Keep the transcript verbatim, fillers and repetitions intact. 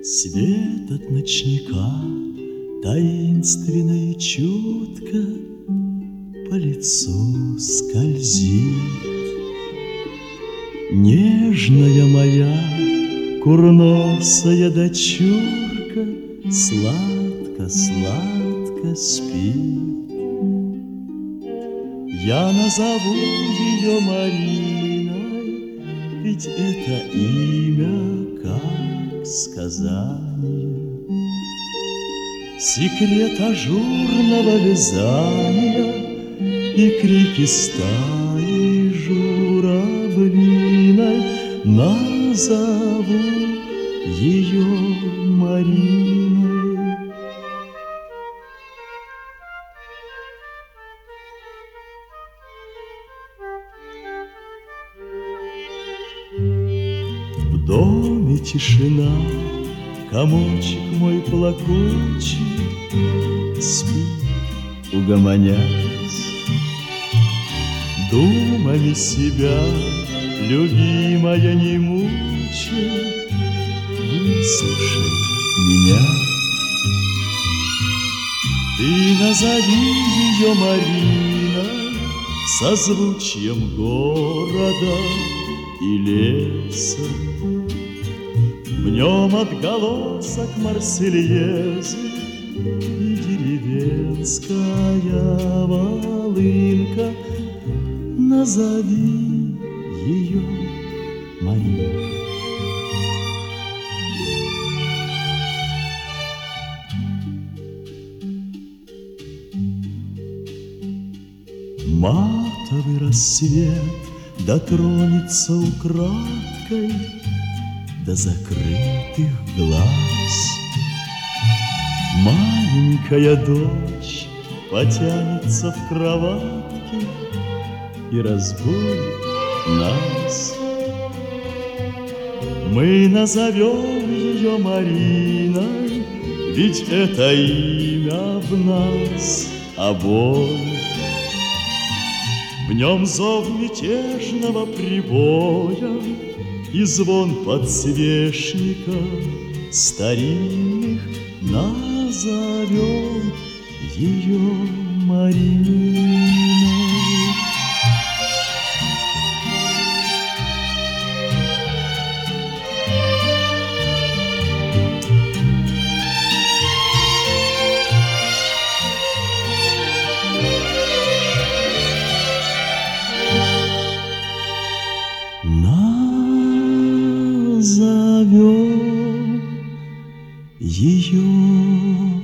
Свет от ночника таинственно и чутко по лицу скользит. Нежная моя курносая дочурка сладко-сладко спит. Я назову ее Мариной, ведь это имя как сказание. Секрет ажурного вязания и крики стаи журавлиной. Назову ее Мариной. В доме тишина, комочек мой плакучий спит, угомонясь. Думами себя, любимая, не мучай, выслушай меня. Ты назови ее Мариной, созвучием города и леса. В нем отголосок Марсельезы и деревенская волынка. Назови ее Мариной. Матовый рассвет дотронется украдкой до закрытых глаз. Маленькая дочь потянется в кроватке и разбудит нас. Мы назовем ее Мариной, ведь это имя в нас обоих. В нем зов мятежного прибоя и звон подсвечника старинных. Назовем ее Мариной. Назовем ее